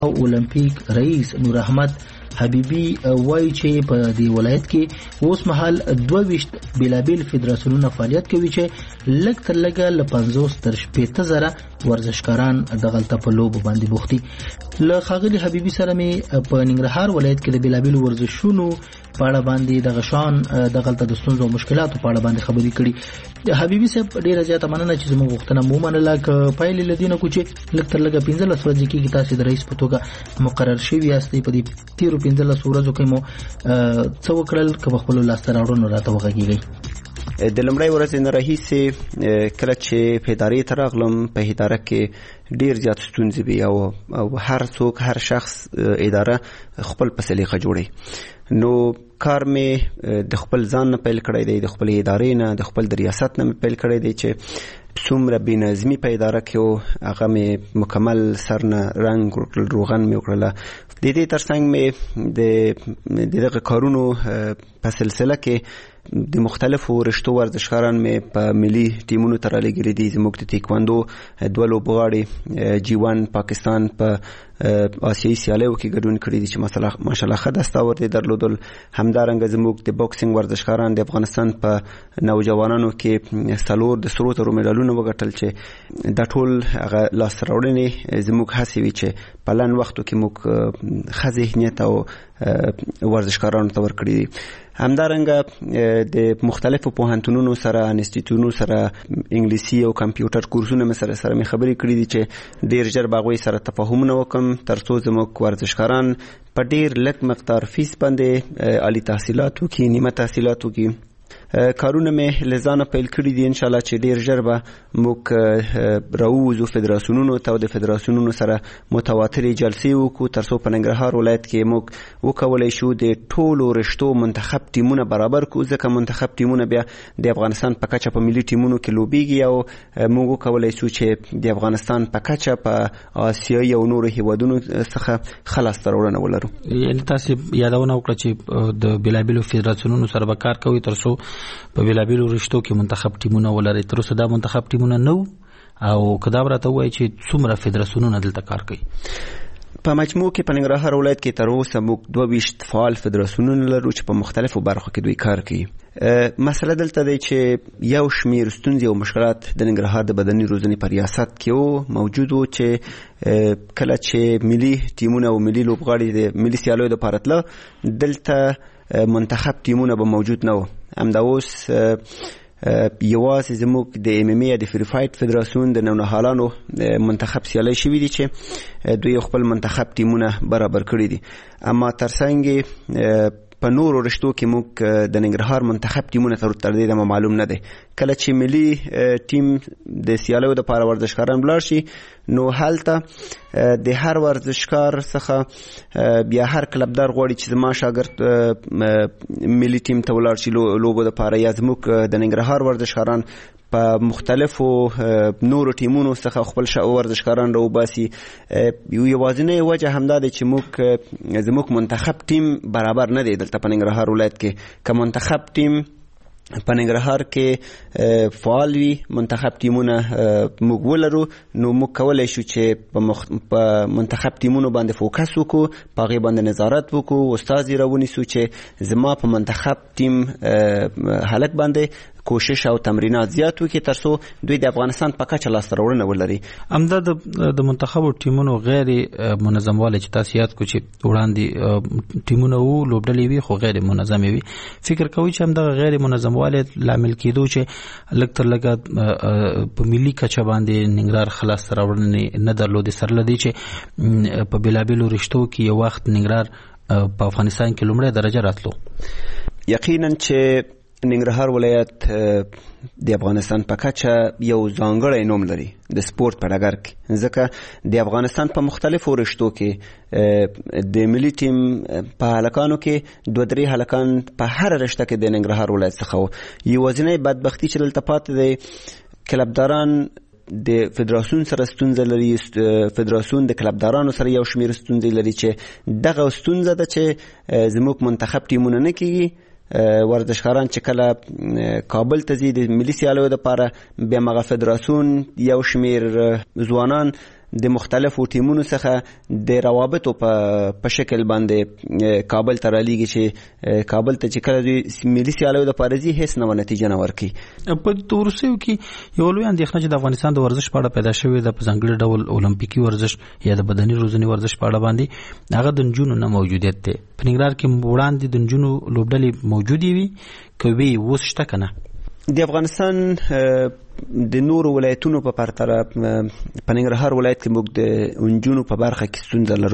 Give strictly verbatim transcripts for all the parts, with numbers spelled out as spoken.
اولمپیک رئیس نور احمد حبیبی وایي چې په دې ولایت کې اوس مهال دوه ویشت بیلابیل فدراسیونونه فعالیت کوي چې لږ تر لږه له پنځوس تر شپېته زره ورزشکاران دغلته په لوبو باندې بوخت دي. له ښاغلي حبیبي سره مې په ننګرهار ولایت کې د بیلابیلو ورزشونو په اړه باندې د غشان دغلته د ستونزو او مشکلاتو په اړه باندې خبرې کړي. حبیبي صاحب ډیره زیاته مننه چې زموږ غوښتنه مو ومنله. که پایلې له دې نه کوو چې لږ تر لږه پنځلس ورځې کېږي تاسې د رئیس په توګه مقرر شوي یاستئ، په دې تېرو پنځلسو ورځو کې مو څه وکړل؟ که په خپلو لاسته راوړنو راته وغږېږئ. د لومړۍ ورځې نه راهیسې کله چې په ادارې ته راغلم، په اداره کې ډېر زیات ستونزې وي او او هر څوک هر شخص اداره خپل په سلیقه جوړوي. نو کار مې د خپل ځان نه پیل کړی دی، د خپل ادارې نه، د خپل د ریاست نه مې پیل کړی دی چې څومره بې نظمي په اداره کې و هغه مې مکمل سر نه رنګ وکړل، روغن مې وکړله. د دې ترڅنګ مې د دغه کارونو په سلسله کې د مختلفو رشتو ورزشکاران مې په ملي ټیمونو ته رالیږلي دي. زموږ د تیکواندو دوه لوبغاړي جی ون پاکستان په آسیایي سیالیو کې ګډون کړي دي چې ماشاءالله ښه دستاورد یې درلودل. همدارنګه زموږ د بوکسینګ ورزشکاران د افغانستان په نوجوانانو کې څلور د سرو زرو مډالونه وګټل چې دا ټول هغه لاسته راوړنې زموږ هڅې وي چې په لنډ وختو کې موږ ښه ذهنیت او ورزشکارانو ته ورکړي دي. همدارنګه د مختلفو پوهنتونونو سره، انسټیټیوټونو سره انګلیسي او کمپیوټر کورسونه مې سره سره مې خبرې کړې دي چې ډېر ژر به هغوی سره تفاهمونه وکړم ترڅو زموږ ورزشکاران په ډېر لږ مقدار فیس باندې عالی تحصیلات وکړي، نیمه تحصیلات وکړي. کارونه مې له ځانه پیل کړي دي. انشاءالله چې ډېر ژر به موږ راووځو فدراسیونونو ته او د فدراسیونونو سره متواترې جلسې وکړو ترڅو په ننګرهار ولایت کې موږ وکولی شو د ټولو رشتو منتخب ټیمونه برابر کړو، ځکه منتخب ټیمونه بیا د افغانستان په کچه په ملي ټیمونو کې لوبیږي او موږ وکولی شو چې د افغانستان په کچه په آسیایي او نورو هیوادونو څخه ښه لاسته راوړنه ولرو. یعنې تاسې یادونه وکړه چې د بیلابیلو فدراسیونونو سره به کار کوئ ترڅو په بیلابیلو رشتو کې منتخب ټیمونه ولرئ. تر اوسه دا منتخب ټیمونه نه وو او که دا به راته ووایي چې څومره فدراسیونونه دلته کار کوي؟ په مجموع کې په ننګرهار ولایت کې تر اوسه موږ دوه ویشت فعال فدراسیونونه لرو چې په مختلفو برخو کې دوی کار کوي. مسله دلته دی چې یو شمیر ستونزې او مشکلات د ننګرهار د بدني روزنې په ریاست کې و موجود و چې کله چې ملي ټیمونه او ملي لوبغاړي د ملي سیالیو دپاره تله، دلته منتخب ټیمونه به موجود نه و. همدا اوس یوازې زموږ د ایم ایم ای د فری فایټ فدراسیون د نونهالانو منتخب سیالۍ شوي دي چې دوی خپل منتخب ټیمونه برابر کړي دي. اما ترڅنګ په نورو رشتو کې موږ د ننګرهار منتخب ټیمونه تر دې دمه معلوم نه دی. کله چې ملي ټیم د سیالیو دپاره ورزشکاران ولاړ شي نو هلته د هر ورزشکار څخه بیا هر کلبدار غواړي چې زما شاګرد ملي ټیم ته ولاړ شي لوبو دپاره، یا زموږ د ننګرهار ورزشکاران په مختلفو نورو ټیمونو څخه خپل ورزشکاران راوباسي. یوازینۍ وجه همدا دی چې موږ زموږ منتخب ټیم برابر نه دی دلته په ننګرهار ولایت کې. که منتخب ټیم په ننګرهار کې فعال وي، منتخب ټیمونه موږ ولرو، نو موږ کولی شو چې په منتخب ټیمونو باندې فوکس وکړو، په هغې باندې نظارت وکړو، استازي راونیسو چې زما په منتخب ټیم هلک باندې کوشش او تمرینات زیات وکړي ترڅو دوی د افغانستان په کچه لاسته راوړنه ولري. همدا د منتخبو ټیمونو غیر منظم والی چې تاسو یاد کړو چې وړاندې ټیمونه وو لوبډلې وي خو غیر منظمې وي، فکر کوئ چې همدغه غیر منظم والی لامل کېدو چې لږ تر لږه په ملي کچه باندې ننګرهار ښه لاسته راوړنې نه درلودې، سره له دې چې په بېلابېلو رشتو کې یو وخت ننګرهار په افغانستان کې لومړی درجه راتلو؟ یقینا چې ننګرهار ولایت د افغانستان په کچه یو ځانګړی نوم لري د سپورت په ډګر کې، ځکه د افغانستان په مختلفو رشتو کې د ملي ټیم په هلکانو کې دوه درې هلکان په هر رشته کې د ننګرهار ولایت څخه و. یوازینۍ بدبختي چې دلته پاتې دی، کلبداران د فدراسیون سره ستونزه لري، فدراسیون د کلبدارانو سره یو شمیر ستونزې لري چې دغه ستونزه ده چې زموږ منتخب ټیمونه نه کېږي. ورزشکاران چې کله کابل ته ځي د ملي سیالیو دپاره، بیا مغه فدراسیون یو شمیر ځوانان د مختلفو ټیمونو څخه د روابطو په شکل باندې کابل ته رالیږي چې کابل ته چې کله د ملي سیالیو دپاره ځي هېڅ نه نتیجه نه ورکوي. په وروستیو کې یوه لویه اندېښنه چې د افغانستان د ورزش په اړه پیدا شوې ده په ځانګړي ډول اولمپیکي ورزش یا د بدني روزنې ورزش په اړه باندې هغه د نجونو نه موجودیت دی. په ننګرهار کې وړاندې د نجونو لوبډلې موجودې وي که وي اوس شته که نه؟ د افغانستان د نورو ولایتونو په پرتله په ننګرهار ولایت کې موږ د نجونو په برخه کې ستونزه لرو،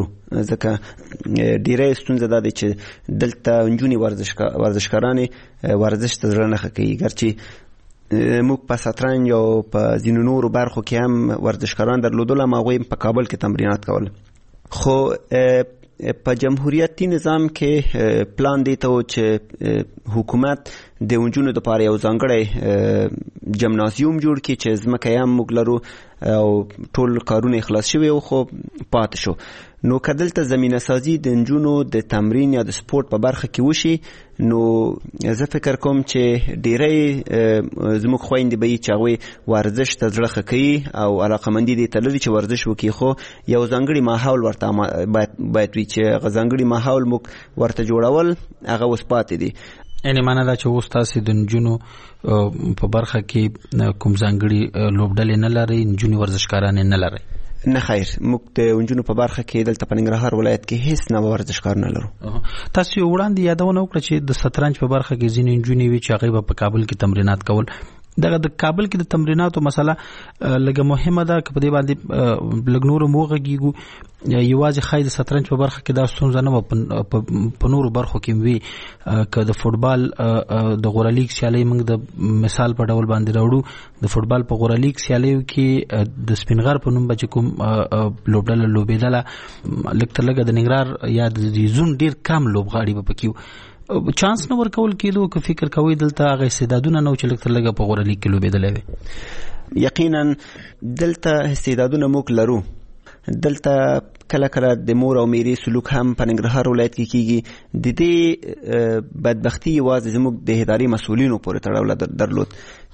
ځکه ډیری ستونزه دا دی چې دلته نجونې ورزشکارانې ورزش ته زړه نه ښه کوي. ګرچې موږ په شطرنج او په ځینو نورو برخو کې هم ورزشکاران درلودل، هم هغوی په کابل کې تمرینات کول. خو په جمهوریتي نظام کې پلان دی ته چې حکومت د نجونو دپاره یو ځانګړی جمنازیوم جوړ کړي چې ځمکه یې هم موږ لرو او ټول کارونه خلاص شوي وو خو پاتې شو. نو که دلته زمینه سازي د نجونو د تمرین یا د سپورت په برخه کې وشي نو زه فکر کوم چې ډیری زموږ خویندې به وي چې هغوی ورزش ته زړه ښه کوي او علاقمندي دې ته لري چې ورزش وکړي، خو یو ځانګړي ماحول ورته باید وي چې هغه ځانګړي ماحول موږ ورته جوړول هغه اوس پاتې دي. یعنې معنا دا چې اوس تاسې د نجونو په برخه کې کوم ځانګړي لوبډلې نه لرئ، نجونې ورزشکارانې نه لرئ؟ نه خیر، موږ د نجونو په برخه کې دلته په ننګرهار ولایت کې هیڅ نه ورزشکار نه لرو. تاسو یو وړاندې یادونه وکړه چې د شطرنج په برخه کې ځینې نجونې وي چې هغوی به په کابل کې تمرینات کول. دغه د کابل کې د تمریناتو مسله لږه مهمه ده که په دې باندې لږ نور هم وغږیږو. یوازې ښایي د شطرنج په برخه کې دا ستونزه نه وه، په نورو برخو کې وي. که د فوټبال د غوره لیګ سیالۍ موږ د مثال په ډول باندې راوړو، د فوټبال په غوره لیګ سیالیو کې د سپین غر په نوم به چې کوم لوبډله لوبېدله، لږ تر لږه د ننګرهار یا د زون ډېر کم لوبغاړي به پکې وو. چانس نه ورکول کېدو که فکر کوئ دلته هغه استعدادونه نه و چې لږ تر لږه په غوره لیګ کې لوبېدلی وي؟ یقینا دلته استعدادونه موږ لرو. دلته کله کله د مور او میرې سلوک هم په ننګرهار ولایت کې کیږي. د دې بدبختي یوازې زموږ د ادارې مسؤلینو پورې تړاو درلود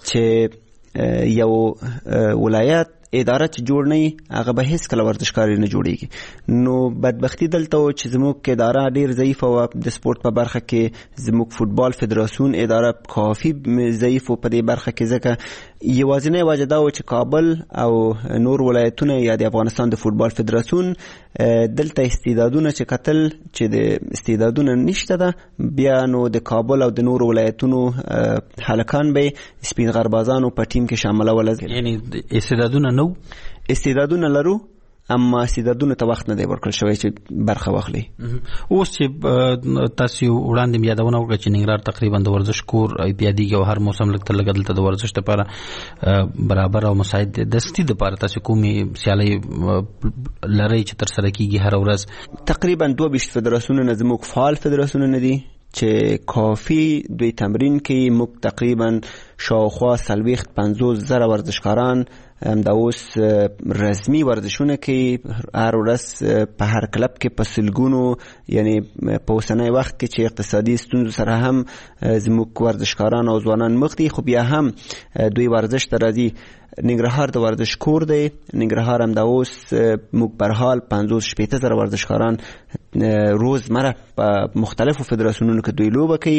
چې یو ولایت اداره چې جوړ نه وي هغه به هیڅ کله ورزشکاري نه جوړیږي. نو بدبختي دلته و چې زموږ اداره ډیر ضعیفه وه د سپورت په برخه کې. زموږ فوټبال فدراسیون اداره کافي ضعیف و په دې برخه کې، ځکه یوازینی وجه دا و چې کابل او نور ولایتونه یا د افغانستان د فوټبال فدراسیون دلته استعدادونه چې کتل چې د استعدادونه نشته ده، بیا نو د کابل او د نور ولایتونو هلکان به سپین غربازانو په ټیم کې شاملول. یعنی استعدادونه نو استعدادونه لرو اما استعدادونه ته وخت نه دی ورکړل شوی چې برخه واخلي. اوس چې تاسو وړاندې یادونه وکړه چې ننګرهار تقریبا د ورزش کور یادېږي او هر موسم لږ تر لږه دلته د ورزش لپاره برابر او مساعد دستي دپاره تاسو کومې سیالۍ لرئ چې ترسره کېږي هره ورځ؟ تقریبا دوه ویشت فدراسیونونه زموږ فعال فدراسیونونه دي چې کافي دوی تمرین کوي. موږ تقریبا شاوخوا څلوېښت پنځوس زره ورزشکاران همدا اوس رسمي ورزشونه کوي. هر ورځ په هر کلب کې په سلګونو، یعنی په اوسنی وخت کې چې اقتصادي ستونزو سره هم زموږ ورزشکاران او ځوانان مخ دي، خو بیا هم دوی ورزش ته راځي. ننګرهار د ورزش کور دی. ننګرهار همدا اوس موږ پر حال پنځوس شپېته زره ورزشکاران روزمره په مختلفو فدراسیونونو کې دوی لوبه کوي.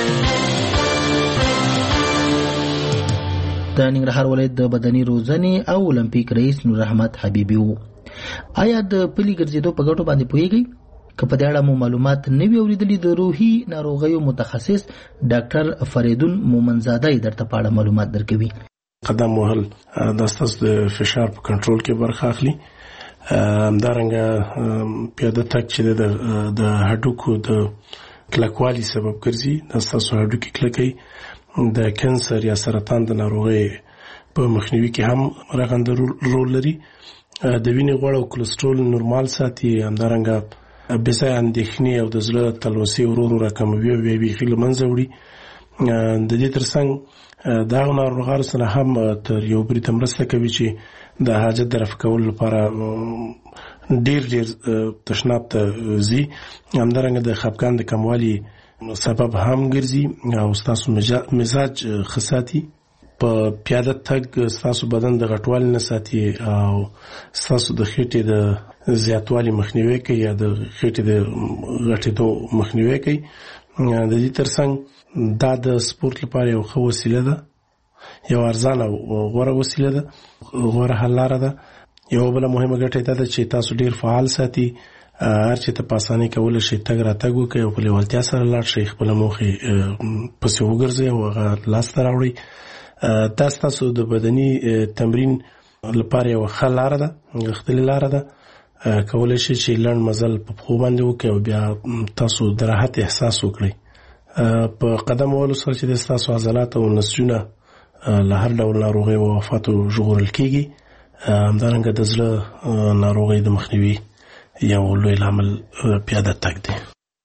د ننګرهار ولایت د بدني روزنې او اولمپیک رئیس نور احمد حبیبي وو. آیا د پلي ګرځېدو په ګټو باندې پوهیږئ؟ که په دې اړه مو معلومات نه وي اورېدلي، د روحي ناروغیو متخصص ډاکټر فریدون مومنزاده درته په اړه معلومات درکوي. قدم وهل د ستاسو د فشار په کنټرول کې برخه اخلي. همدارنګه پیاده تګ چې د هډوکو د کلکوالي سبب ګرځي، د ستاسو هډوکي کلکوي. د کینسر یا سرطان د ناروغۍ په مخنیوي کې هم رغنده رول لري. د وینې غوړ او کولېسترول نورمال ساتي. همدارنګه بې ځایه اندېښنې او د زړه تلوسې ورو ورو راکموي او بیا بیخي له منځه وړي. د دې ترڅنګ دغه ناروغانو سره هم تر یو بل ته مرسته کوي چې د حاجت د رفع کولو لپاره ډېر ډېر تشناب ته ځي. همدارنګه د خفګان د کموالي سبب هم ګرځي او ستاسو مزاج ښه ساتي. په پیاده تګ ستاسو بدن د غټوالي نه ساتي او ستاسو د خېټې د زیاتوالي مخنیوي کوي یا د خېټې د غټېدو مخنیوي کوي. د دې ترڅنګ دا د سپورت لپاره یو ښه وسیله ده، یو ارزانه او غوره وسیله ده، غوره حل لاره ده. یو بل مهمه ګټه دا ده چې تاسو ډیر فعال ساتي، هر چې ته په اسانۍ کولی شئ تګ راتګ وکړئ او په لیوالتیا سره لاړ شئ، خپله موخې پسې وګرځئ او هغه لاسته راوړئ. دا ستاسو د بدني تمرین لپاره یوه ښه لاره ده، غښتلې لاره ده. کولی شئ چې لنډ مزل په پښو باندې وکړئ او بیا تاسو د راحت احساس وکړئ. په قدم وهلو سره چې د ستاسو عضلات او نسجونه له هر ډول ناروغۍ او آفاتو ژغورل کېږي. همدارنګه د زړه ناروغۍ د مخنیوي یو لوی لامل پیاده تګ دی.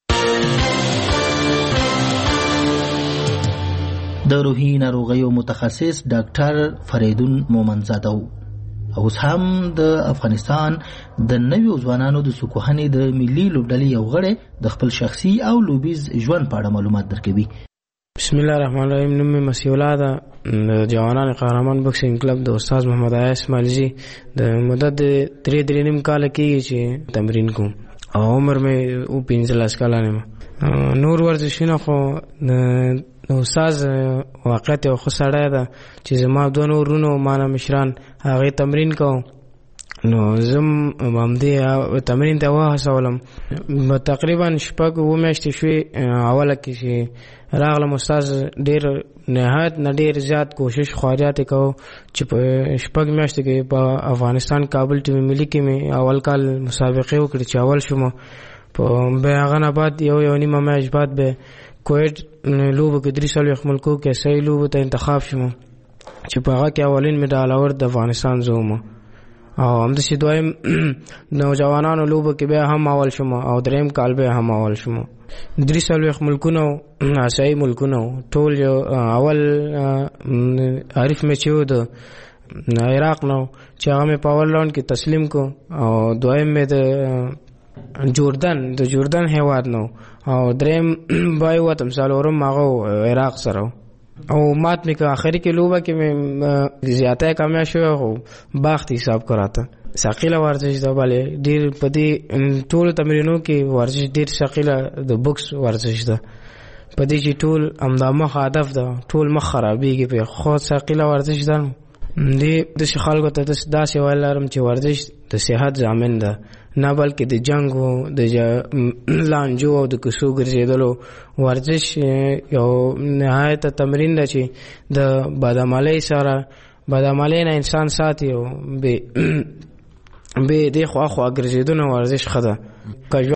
د روحي ناروغیو متخصص ډاکټر فریدون مومنزاده و. اوس هم د افغانستان د نویو ځوانانو د سکوهنې د ملي لوبډلې یو غړی د خپل شخصي او لوبیز ژوند په اړه معلومات درکوي. بسم الله الرحمن الرحیم. نوم مې مسیح الله ده. د جوانان قهرمان بکسینګ کلب د استاد محمد عیاس مالجی د مدت د درې درې نیم کاله کېږي چې تمرین کوم او عمر مې او پنځلس کلن یم. نور ورزشونه خو د استاد واقعیت یو ښه سړی ده چې زما دوه نور ورونه ما نه مشران هغې تمرین کوم، نو زم همدې تمرین ته وهڅولم. تقریبا شپږ اووه میاشتې شوې اوله کې چې راغلم. استاد ډېر نهایت نه ډېر زیات کوشش خواریات یې کوو چې په شپږ میاشتو کې په افغانستان کابل ټیم ملي کې مې اول کال مسابقې وکړې چې اول شوم. په بیا هغه نه بعد یو یو نیمه میاشت بعد به کویټ لوبو کې درې څلوېښت ملکو کې اسیایي لوبو ته انتخاب شوم چې په هغه کې اولین مډال اور د افغانستان زه وم. او همداسې دویم نوجوانانو لوبو کې بیا هم اول شوم او دریم کال بیا هم اول شوم. درې څلوېښت ملکونه اسیایي ملکونه ټول یو اول عارف مې چې و د عراق نه چې هغه مې په اول راوند کې تسلیم کو او دویم مې د جوردن د جوردن هیواد نو او دریم بای وتم څلورم هغه عراق سره او مات مې که آخري کې لوبه کې مې زیاته کامیاب شوی خو باخت حساب کراته. ثقیله ورزش ده بلې ډېر په دې ټولو تمرینو کې ورزش ډېر ثقیله د بوکس ورزش ده، په دې چې ټول همدا مخ هدف ده، ټول مخ خرابېږي په خو ثقیله ورزش ده. دې داسې خلکو ته داسې ویل لرم چې ورزش د صحت ضامن ده، نه بلکې د جنګ او د لانجو او د کوڅو ګرځېدلو. ورزش یو نهایت تمرین ده چې د بدعملۍ سره بدعملۍ نه انسان ساتي او بې دې خواخوا ګرځېدنه ورزش ښه ده.